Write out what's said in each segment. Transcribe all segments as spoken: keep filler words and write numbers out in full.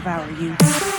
devour you.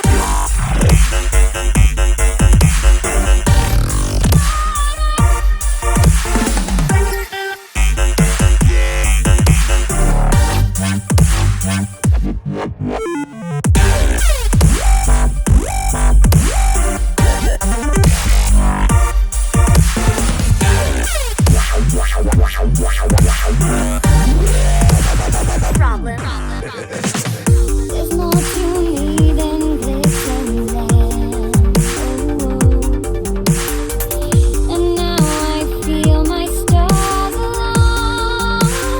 Problem. There's more to me than glitz and glam. Oh, and now I feel my stars align.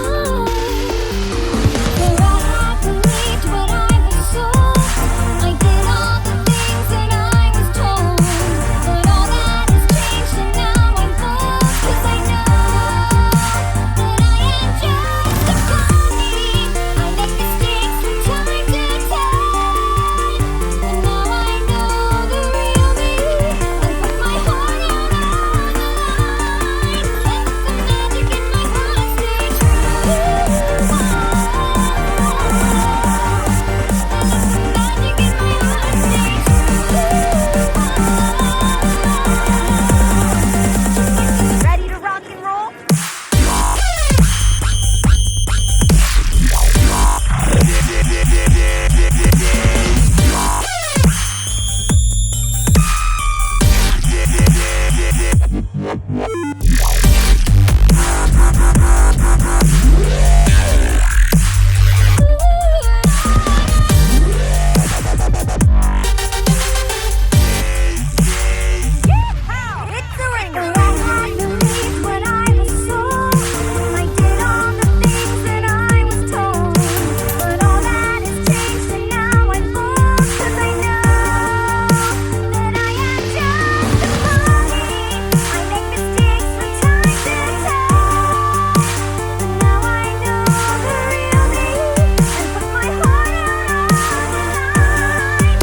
For I had believed what I was sold. I did all the things that I was told. But all that has changed and now I'm bold. 'Cause I know that I am just a pony. I make mistakes from time to time. And now I know the real me. I put my heart out on the line. And the magic in my heart stays true. And the magic in my heart stays true. Ready to rock and roll? Hit the ring! For I had believed what I was sold. I did all the things that I was told. But all that has changed and now I'm bold. 'Cause I know that I am just a pony. I make mistakes from time to time. But now I know the real me. And put my heart out on the line.